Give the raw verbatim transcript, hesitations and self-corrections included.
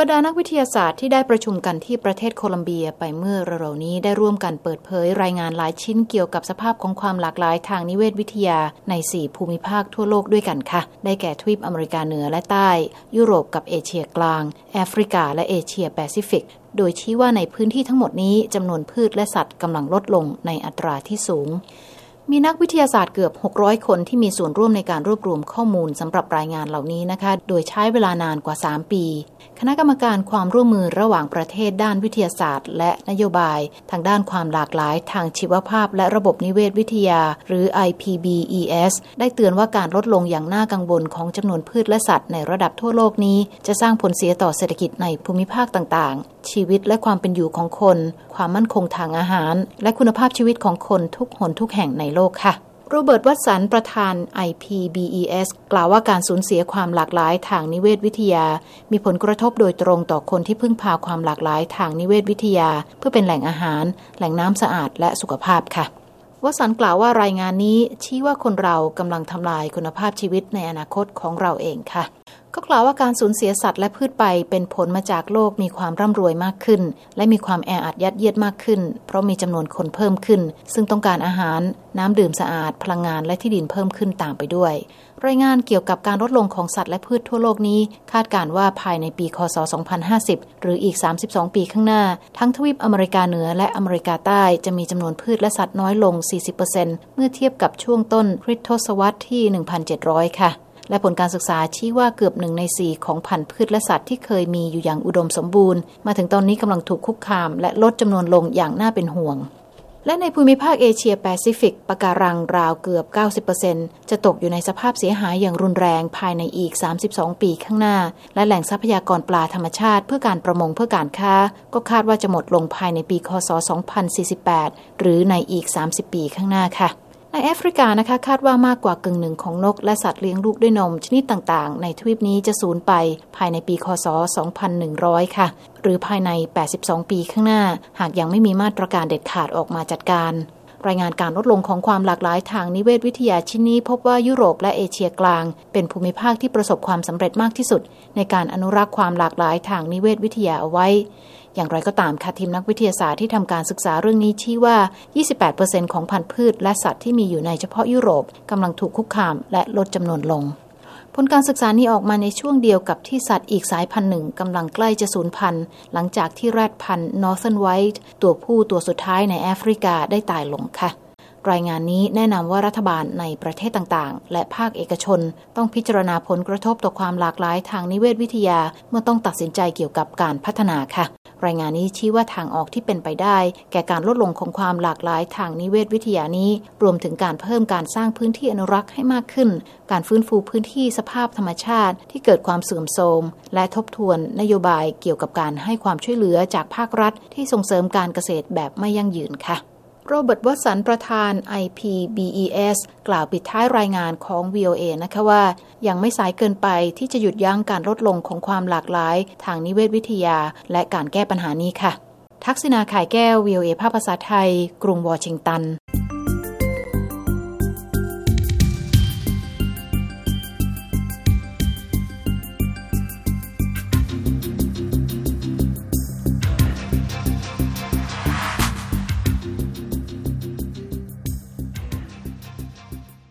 รรดานักวิทยาศาสตร์ที่ได้ประชุมกันที่ประเทศโคลัมเบียไปเมื่อเร็วๆนี้ได้ร่วมกันเปิดเผยรายงานหลายชิ้นเกี่ยวกับสภาพของความหลากหลายทางนิเวศวิทยาในสี่ภูมิภาคทั่วโลกด้วยกันค่ะได้แก่ทวีปอเมริกาเหนือและใต้ยุโรปกับเอเชียกลางแอฟริกาและเอเชียแปซิฟิกโดยชี้ว่าในพื้นที่ทั้งหมดนี้จำนวนพืชและสัตว์กำลังลดลงในอัตราที่สูงมีนักวิทยาศาสตร์เกือบหกร้อยคนที่มีส่วนร่วมในการรวบรวมข้อมูลสำหรับรายงานเหล่านี้นะคะโดยใช้เวลานานกว่าสามปีคณะกรรมการความร่วมมือระหว่างประเทศด้านวิทยาศาสตร์และนโยบายทางด้านความหลากหลายทางชีวภาพและระบบนิเวศวิทยาหรือ ไอ พี บี อี เอส ได้เตือนว่าการลดลงอย่างน่ากังวลของจำนวนพืชและสัตว์ในระดับทั่วโลกนี้จะสร้างผลเสียต่อเศรษฐกิจในภูมิภาคต่างๆชีวิตและความเป็นอยู่ของคนความมั่นคงทางอาหารและคุณภาพชีวิตของคนทุกหนทุกแห่งในโลกค่ะโรเบิร์ต วัตสันประธาน ไอ พี บี อี เอส กล่าวว่าการสูญเสียความหลากหลายทางนิเวศวิทยามีผลกระทบโดยตรงต่อคนที่พึ่งพาความหลากหลายทางนิเวศวิทยาเพื่อเป็นแหล่งอาหารแหล่งน้ำสะอาดและสุขภาพค่ะวัตสันกล่าวว่ารายงานนี้ชี้ว่าคนเรากำลังทำลายคุณภาพชีวิตในอนาคตของเราเองค่ะก็กล่าวว่าการสูญเสียสัตว์และพืชไปเป็นผลมาจากโลกมีความร่ำรวยมากขึ้นและมีความแออัดยัดเยียดมากขึ้นเพราะมีจำนวนคนเพิ่มขึ้นซึ่งต้องการอาหารน้ำดื่มสะอาดพลังงานและที่ดินเพิ่มขึ้นตามไปด้วยรายงานเกี่ยวกับการลดลงของสัตว์และพืชทั่วโลกนี้คาดการณ์ว่าภายในปีค.ศ. สองพันห้าสิบหรืออีกสามสิบสองปีข้างหน้าทั้งทวีปอเมริกาเหนือและอเมริกาใต้จะมีจำนวนพืชและสัตว์น้อยลง สี่สิบเปอร์เซ็นต์ เมื่อเทียบกับช่วงต้นคริสตศตวรรษที่ หนึ่งพันเจ็ดร้อย ค่ะและผลการศึกษาชี้ว่าเกือบหนึ่งในสี่ของพันธุ์พืชและสัตว์ที่เคยมีอยู่อย่างอุดมสมบูรณ์มาถึงตอนนี้กำลังถูกคุกคามและลดจำนวนลงอย่างน่าเป็นห่วงและในภูมิภาคเอเชียแปซิฟิกปะการังราวเกือบ เก้าสิบเปอร์เซ็นต์ จะตกอยู่ในสภาพเสียหายอย่างรุนแรงภายในอีกสามสิบสองปีข้างหน้าและแหล่งทรัพยากรปลาธรรมชาติเพื่อการประมงเพื่อการค้าก็คาดว่าจะหมดลงภายในปีค.ศ. สองพันสี่สิบแปดหรือในอีกสามสิบปีข้างหน้าค่ะในแอฟริกานะคะคาดว่ามากกว่ากึ่งหนึ่งของนกและสัตว์เลี้ยงลูกด้วยนมชนิดต่างๆในทวีปนี้จะสูญไปภายในปีค.ศ. สองพันหนึ่งร้อย ค่ะหรือภายในแปดสิบสองปีข้างหน้าหากยังไม่มีมาตรการเด็ดขาดออกมาจัดการรายงานการลดลงของความหลากหลายทางนิเวศวิทยาชิ้นนี้พบว่ายุโรปและเอเชียกลางเป็นภูมิภาคที่ประสบความสำเร็จมากที่สุดในการอนุรักษ์ความหลากหลายทางนิเวศวิทยาเอาไว้อย่างไรก็ตามค่ะทีมนักวิทยาศาสตร์ที่ทำการศึกษาเรื่องนี้ชี้ว่า ยี่สิบแปดเปอร์เซ็นต์ ของพันธุ์พืชและสัตว์ที่มีอยู่ในเฉพาะยุโรปกำลังถูกคุกคามและลดจำนวนลงผลการศึกษานี้ออกมาในช่วงเดียวกับที่สัตว์อีกสายพันธุ์หนึ่งกำลังใกล้จะสูญพันธุ์หลังจากที่แรดพันธุ์ Northern White ตัวผู้ตัวสุดท้ายในแอฟริกาได้ตายลงค่ะรายงานนี้แนะนำว่ารัฐบาลในประเทศต่างๆและภาคเอกชนต้องพิจารณาผลกระทบต่อความหลากหลายทางนิเวศวิทยาเมื่อต้องตัดสินใจเกี่ยวกับการพัฒนาค่ะรายงานนี้ชี้ว่าทางออกที่เป็นไปได้แก่การลดลงของความหลากหลายทางนิเวศวิทยานี้รวมถึงการเพิ่มการสร้างพื้นที่อนุรักษ์ให้มากขึ้นการฟื้นฟูพื้นที่สภาพธรรมชาติที่เกิดความเสื่อมโทรมและทบทวนนโยบายเกี่ยวกับการให้ความช่วยเหลือจากภาครัฐที่ส่งเสริมการเกษตรแบบไม่ยั่งยืนค่ะโรเบิร์ต วัตสันประธาน ไอ พี บี อี เอส กล่าวปิดท้ายรายงานของ วี โอ เอ นะคะว่ายังไม่สายเกินไปที่จะหยุดยั้งการลดลงของความหลากหลายทางนิเวศวิทยาและการแก้ปัญหานี้ค่ะทักษิณา ข่ายแก้ว วี โอ เอ ภาคภาษาไทยกรุงวอชิงตัน